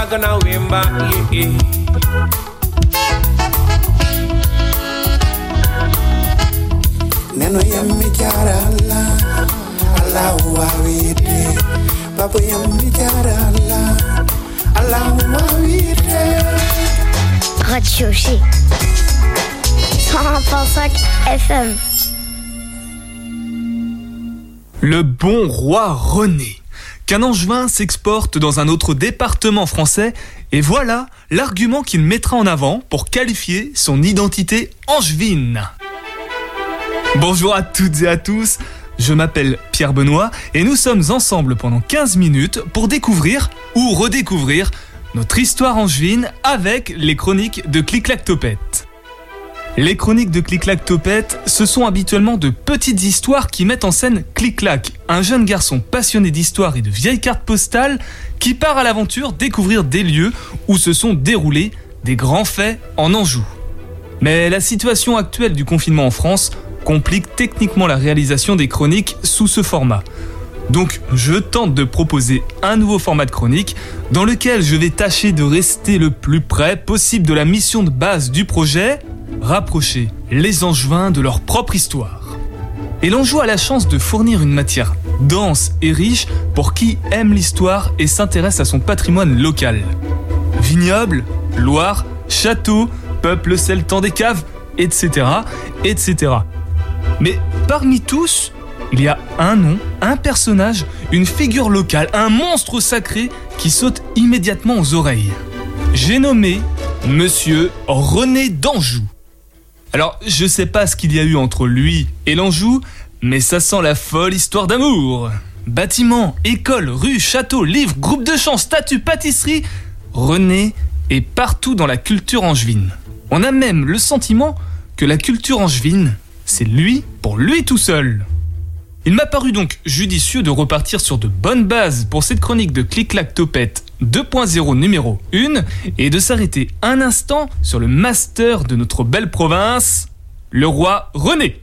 Wagana Wimba, Neno yammi jara Allah wawide Papa yammi jara Allah wawide Radio G 101.5 FM. Le bon roi René. Qu'un Angevin s'exporte dans un autre département français, et voilà l'argument qu'il mettra en avant pour qualifier son identité angevine. Bonjour à toutes et à tous, je m'appelle Pierre Benoît et nous sommes ensemble pendant 15 minutes pour découvrir ou redécouvrir notre histoire angevine avec les chroniques de Clic-Clac Topette. Les chroniques de Clic-Clac Topette, ce sont habituellement de petites histoires qui mettent en scène Clic-Clac, un jeune garçon passionné d'histoire et de vieilles cartes postales qui part à l'aventure découvrir des lieux où se sont déroulés des grands faits en Anjou. Mais la situation actuelle du confinement en France complique techniquement la réalisation des chroniques sous ce format. Donc je tente de proposer un nouveau format de chronique dans lequel je vais tâcher de rester le plus près possible de la mission de base du projet, rapprocher les Angevins de leur propre histoire. Et l'Anjou a la chance de fournir une matière dense et riche pour qui aime l'histoire et s'intéresse à son patrimoine local. Vignobles, Loire, châteaux, peuple celtan des caves, etc., etc. Mais parmi tous, il y a un nom, un personnage, une figure locale, un monstre sacré qui saute immédiatement aux oreilles. J'ai nommé Monsieur René d'Anjou. Alors, je sais pas ce qu'il y a eu entre lui et l'Anjou, mais ça sent la folle histoire d'amour. Bâtiments, écoles, rues, châteaux, livres, groupes de chants, statues, pâtisseries, René est partout dans la culture angevine. On a même le sentiment que la culture angevine, c'est lui pour lui tout seul. Il m'a paru donc judicieux de repartir sur de bonnes bases pour cette chronique de Clic-Clac Topette 2.0 numéro 1 et de s'arrêter un instant sur le master de notre belle province, le roi René.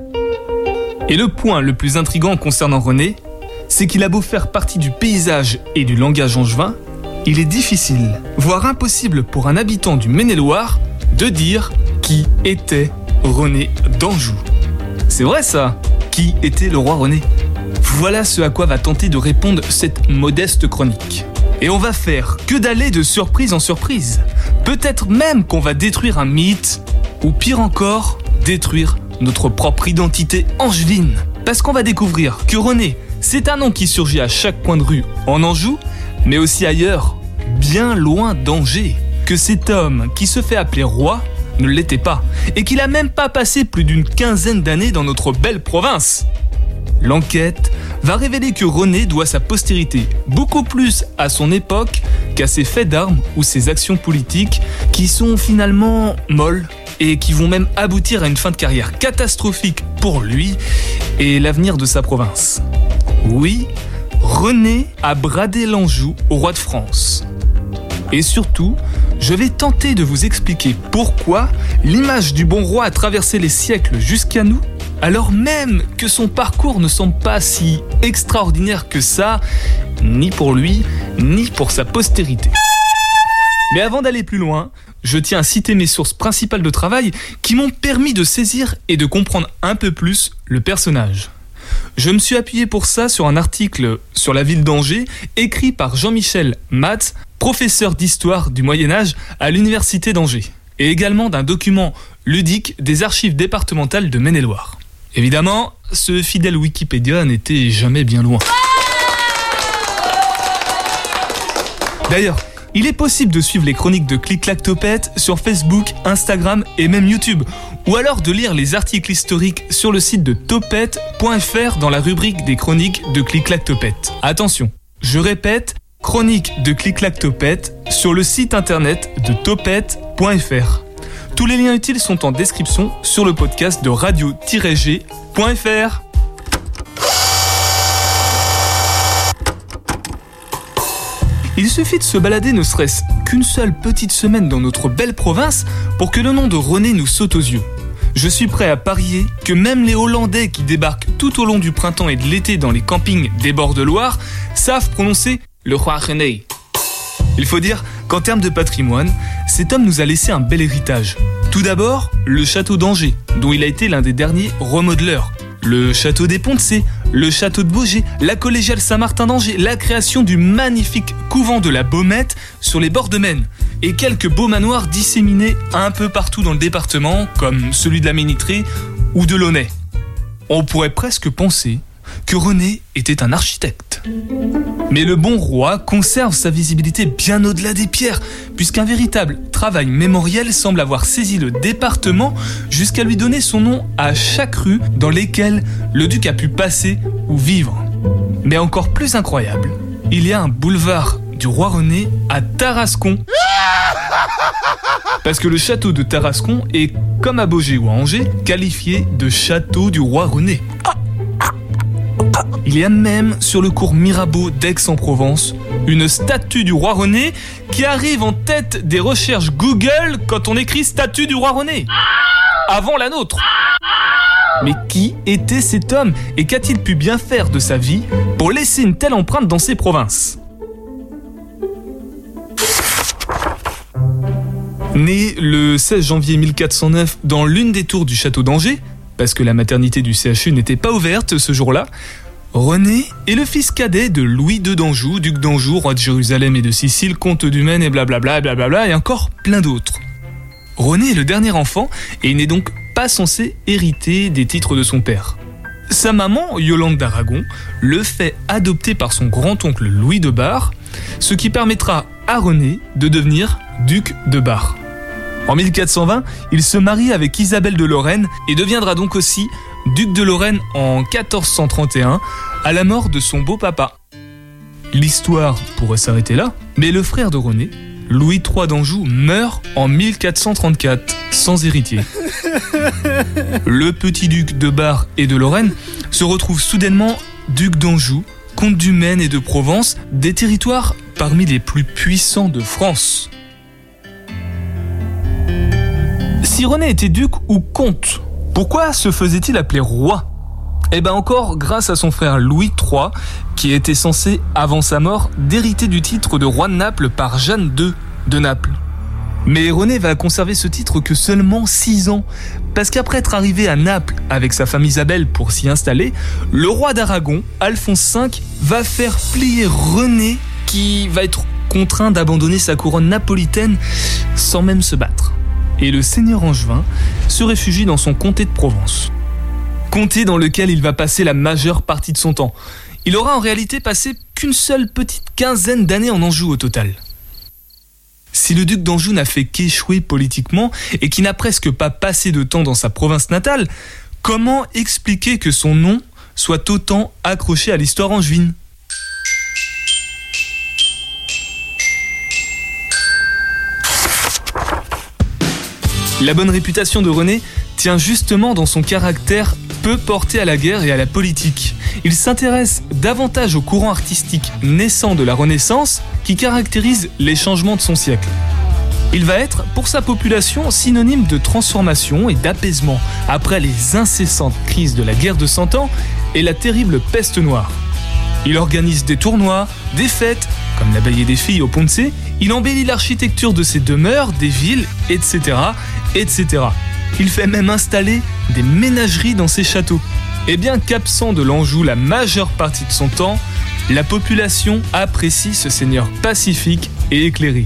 Et le point le plus intriguant concernant René, c'est qu'il a beau faire partie du paysage et du langage angevin, il est difficile, voire impossible pour un habitant du Maine-et-Loire de dire qui était René d'Anjou. C'est vrai ça, qui était le roi René ? Voilà ce à quoi va tenter de répondre cette modeste chronique. Et on va faire que d'aller de surprise en surprise. Peut-être même qu'on va détruire un mythe, ou pire encore, détruire notre propre identité angevine. Parce qu'on va découvrir que René, c'est un nom qui surgit à chaque coin de rue en Anjou, mais aussi ailleurs, bien loin d'Angers. Que cet homme qui se fait appeler roi ne l'était pas, et qu'il a même pas passé plus d'une quinzaine d'années dans notre belle province. L'enquête va révéler que René doit sa postérité beaucoup plus à son époque qu'à ses faits d'armes ou ses actions politiques qui sont finalement molles et qui vont même aboutir à une fin de carrière catastrophique pour lui et l'avenir de sa province. Oui, René a bradé l'Anjou au roi de France. Et surtout, je vais tenter de vous expliquer pourquoi l'image du bon roi a traversé les siècles jusqu'à nous, alors même que son parcours ne semble pas si extraordinaire que ça, ni pour lui, ni pour sa postérité. Mais avant d'aller plus loin, je tiens à citer mes sources principales de travail qui m'ont permis de saisir et de comprendre un peu plus le personnage. Je me suis appuyé pour ça sur un article sur la ville d'Angers, écrit par Jean-Michel Matz, professeur d'histoire du Moyen-Âge à l'université d'Angers, et également d'un document ludique des archives départementales de Maine-et-Loire. Évidemment, ce fidèle Wikipédia n'était jamais bien loin. D'ailleurs, il est possible de suivre les chroniques de Clic-Clac Topette sur Facebook, Instagram et même YouTube, ou alors de lire les articles historiques sur le site de topette.fr dans la rubrique des chroniques de Clic-Clac Topette. Attention, je répète, chronique de Clic-Clac Topette sur le site internet de topette.fr. Tous les liens utiles sont en description sur le podcast de radio-g.fr. Il suffit de se balader ne serait-ce qu'une seule petite semaine dans notre belle province pour que le nom de René nous saute aux yeux. Je suis prêt à parier que même les Hollandais qui débarquent tout au long du printemps et de l'été dans les campings des bords de Loire savent prononcer le roi René. Il faut dire qu'en termes de patrimoine, cet homme nous a laissé un bel héritage. Tout d'abord, le château d'Angers, dont il a été l'un des derniers remodeleurs. Le château des Ponts-de-Cé, le château de Baugé, la collégiale Saint-Martin d'Angers, la création du magnifique couvent de la Baumette sur les bords de Maine, et quelques beaux manoirs disséminés un peu partout dans le département, comme celui de la Ménitrée ou de Launay. On pourrait presque penser que René était un architecte. Mais le bon roi conserve sa visibilité bien au-delà des pierres, puisqu'un véritable travail mémoriel semble avoir saisi le département jusqu'à lui donner son nom à chaque rue dans lesquelles le duc a pu passer ou vivre. Mais encore plus incroyable, il y a un boulevard du roi René à Tarascon. Parce que le château de Tarascon est, comme à Baugé ou à Angers, qualifié de château du roi René. Il y a même sur le cours Mirabeau d'Aix-en-Provence une statue du roi René qui arrive en tête des recherches Google quand on écrit statue du roi René. Avant la nôtre. Mais qui était cet homme et qu'a-t-il pu bien faire de sa vie pour laisser une telle empreinte dans ses provinces ? Né le 16 janvier 1409 dans l'une des tours du château d'Angers, parce que la maternité du CHU n'était pas ouverte ce jour-là, René est le fils cadet de Louis II d'Anjou, duc d'Anjou, roi de Jérusalem et de Sicile, comte du Maine et blablabla, blablabla, et encore plein d'autres. René est le dernier enfant et n'est donc pas censé hériter des titres de son père. Sa maman, Yolande d'Aragon, le fait adopter par son grand-oncle Louis de Bar, ce qui permettra à René de devenir duc de Bar. En 1420, il se marie avec Isabelle de Lorraine et deviendra donc aussi duc de Lorraine en 1431, à la mort de son beau-papa. L'histoire pourrait s'arrêter là, mais le frère de René, Louis III d'Anjou, meurt en 1434, sans héritier. Le petit duc de Bar et de Lorraine se retrouve soudainement duc d'Anjou, comte du Maine et de Provence, des territoires parmi les plus puissants de France. Si René était duc ou comte, pourquoi se faisait-il appeler roi ? Eh bien encore grâce à son frère Louis III, qui était censé, avant sa mort, d'hériter du titre de roi de Naples par Jeanne II de Naples. Mais René va conserver ce titre que seulement 6 ans, parce qu'après être arrivé à Naples avec sa femme Isabelle pour s'y installer, le roi d'Aragon, Alphonse V, va faire plier René, qui va être contraint d'abandonner sa couronne napolitaine sans même se battre. Et le seigneur angevin se réfugie dans son comté de Provence. Comté dans lequel il va passer la majeure partie de son temps. Il aura en réalité passé qu'une seule petite quinzaine d'années en Anjou au total. Si le duc d'Anjou n'a fait qu'échouer politiquement et qui n'a presque pas passé de temps dans sa province natale, comment expliquer que son nom soit autant accroché à l'histoire angevine ? La bonne réputation de René tient justement dans son caractère peu porté à la guerre et à la politique. Il s'intéresse davantage au courant artistique naissant de la Renaissance qui caractérise les changements de son siècle. Il va être, pour sa population, synonyme de transformation et d'apaisement après les incessantes crises de la guerre de 100 ans et la terrible peste noire. Il organise des tournois, des fêtes, comme l'abbaye des filles au Ponts-de-Cé, il embellit l'architecture de ses demeures, des villes, etc., etc. Il fait même installer des ménageries dans ses châteaux. Et bien qu'absent de l'Anjou la majeure partie de son temps, la population apprécie ce seigneur pacifique et éclairé.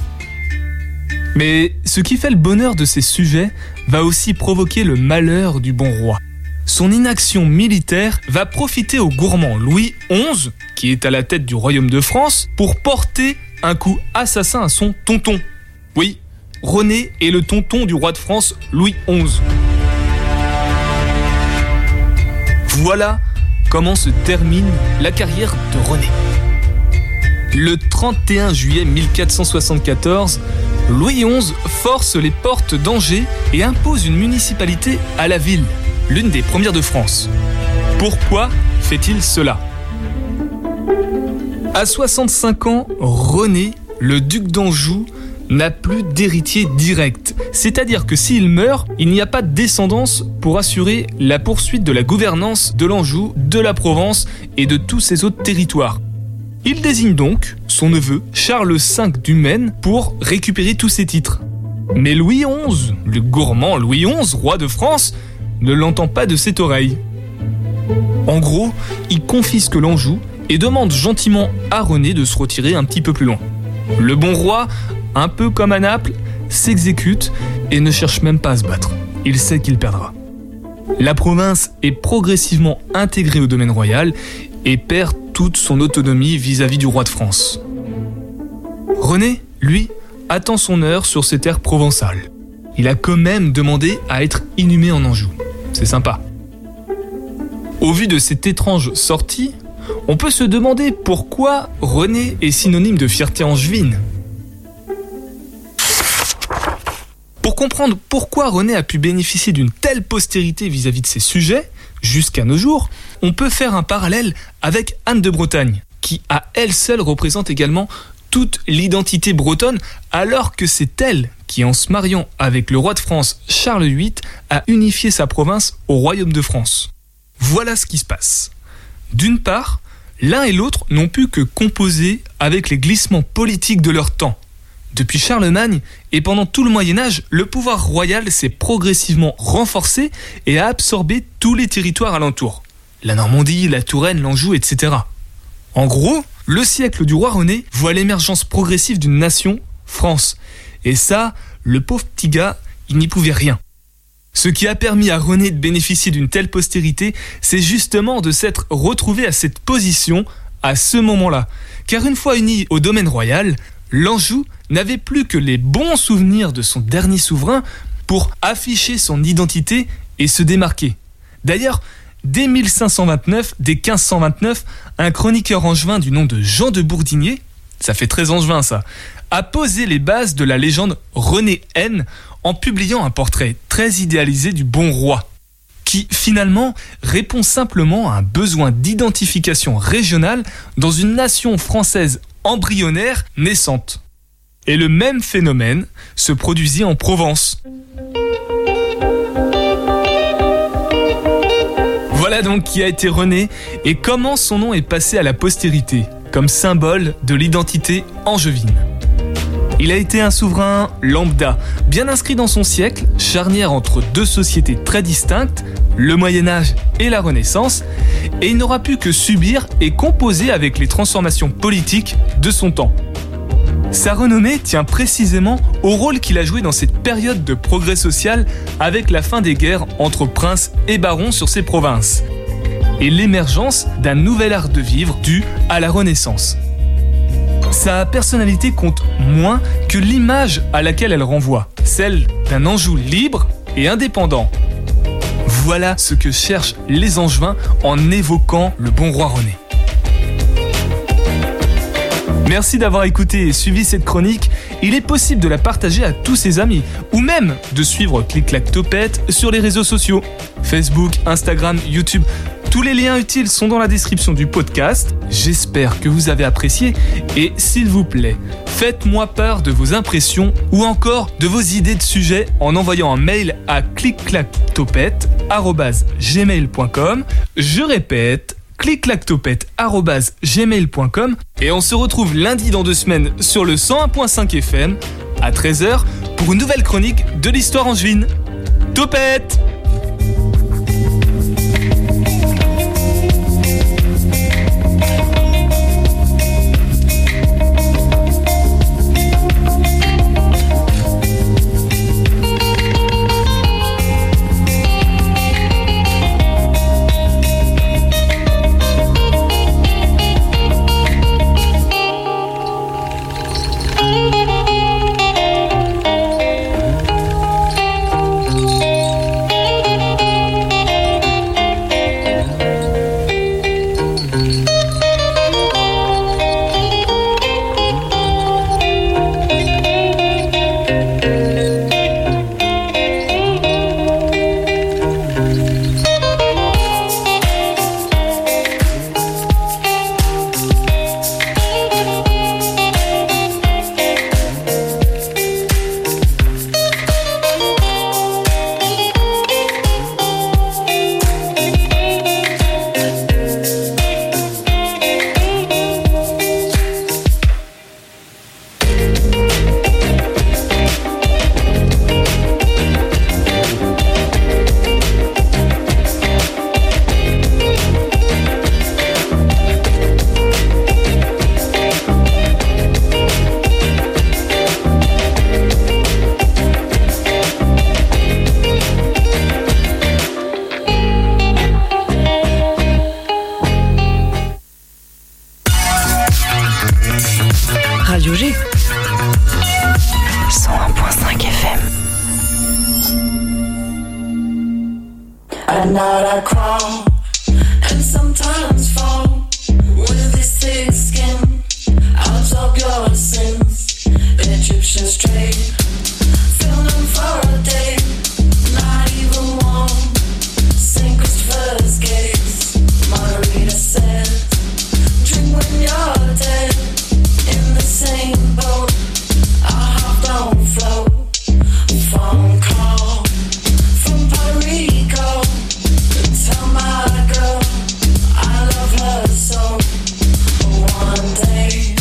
Mais ce qui fait le bonheur de ses sujets va aussi provoquer le malheur du bon roi. Son inaction militaire va profiter au gourmand Louis XI, qui est à la tête du royaume de France, pour porter un coup assassin à son tonton. Oui, René est le tonton du roi de France Louis XI. Voilà comment se termine la carrière de René. Le 31 juillet 1474, Louis XI force les portes d'Angers et impose une municipalité à la ville, l'une des premières de France. Pourquoi fait-il cela ? À 65 ans, René, le duc d'Anjou, n'a plus d'héritier direct. C'est-à-dire que s'il meurt, il n'y a pas de descendance pour assurer la poursuite de la gouvernance de l'Anjou, de la Provence et de tous ces autres territoires. Il désigne donc son neveu Charles V du Maine pour récupérer tous ses titres. Mais Louis XI, le gourmand Louis XI, roi de France, ne l'entend pas de cette oreille. En gros, il confisque l'Anjou et demande gentiment à René de se retirer un petit peu plus loin. Le bon roi, un peu comme à Naples, s'exécute et ne cherche même pas à se battre. Il sait qu'il perdra. La province est progressivement intégrée au domaine royal et perd toute son autonomie vis-à-vis du roi de France. René, lui, attend son heure sur ses terres provençales. Il a quand même demandé à être inhumé en Anjou. C'est sympa. Au vu de cette étrange sortie, on peut se demander pourquoi René est synonyme de fierté angevine. Pour comprendre pourquoi René a pu bénéficier d'une telle postérité vis-à-vis de ses sujets, jusqu'à nos jours, on peut faire un parallèle avec Anne de Bretagne, qui à elle seule représente également toute l'identité bretonne, alors que c'est elle qui, en se mariant avec le roi de France Charles VIII, a unifié sa province au royaume de France. Voilà ce qui se passe. D'une part, l'un et l'autre n'ont pu que composer avec les glissements politiques de leur temps. Depuis Charlemagne et pendant tout le Moyen-Âge, le pouvoir royal s'est progressivement renforcé et a absorbé tous les territoires alentours. La Normandie, la Touraine, l'Anjou, etc. En gros, le siècle du roi René voit l'émergence progressive d'une nation, France. Et ça, le pauvre petit gars, il n'y pouvait rien. Ce qui a permis à René de bénéficier d'une telle postérité, c'est justement de s'être retrouvé à cette position à ce moment-là. Car une fois uni au domaine royal, l'Anjou n'avait plus que les bons souvenirs de son dernier souverain pour afficher son identité et se démarquer. D'ailleurs, dès 1529, un chroniqueur angevin du nom de Jean de Bourdigné, ça fait très angevin ça, a posé les bases de la légende René N en publiant un portrait très idéalisé du bon roi, qui finalement répond simplement à un besoin d'identification régionale dans une nation française embryonnaire naissante. Et le même phénomène se produisit en Provence. Voilà donc qui a été René et comment son nom est passé à la postérité, comme symbole de l'identité angevine. Il a été un souverain lambda, bien inscrit dans son siècle, charnière entre deux sociétés très distinctes, le Moyen-Âge et la Renaissance, et il n'aura pu que subir et composer avec les transformations politiques de son temps. Sa renommée tient précisément au rôle qu'il a joué dans cette période de progrès social avec la fin des guerres entre princes et barons sur ces provinces, et l'émergence d'un nouvel art de vivre dû à la Renaissance. Sa personnalité compte moins que l'image à laquelle elle renvoie, celle d'un Anjou libre et indépendant. Voilà ce que cherchent les Angevins en évoquant le bon roi René. Merci d'avoir écouté et suivi cette chronique. Il est possible de la partager à tous ses amis ou même de suivre Clic Clac Topette sur les réseaux sociaux, Facebook, Instagram, YouTube. Tous les liens utiles sont dans la description du podcast. J'espère que vous avez apprécié et s'il vous plaît, faites-moi part de vos impressions ou encore de vos idées de sujets en envoyant un mail à clicclactopette@gmail.com. Je répète, clicclactopette@gmail.com et on se retrouve lundi dans 2 semaines sur le 101.5 FM à 13h pour une nouvelle chronique de l'histoire angevine. Topette! Radio G. 101.5 FM. At night I crawl and sometimes fall with this thick skin. Absorb your sins, Egyptian straight. Film them for a day, not even warm. St. Christopher's gates, Margarita says, drink when you're dead. In the same boat, our heart don't float. Phone call from Puerto Rico. Tell my girl I love her so. One day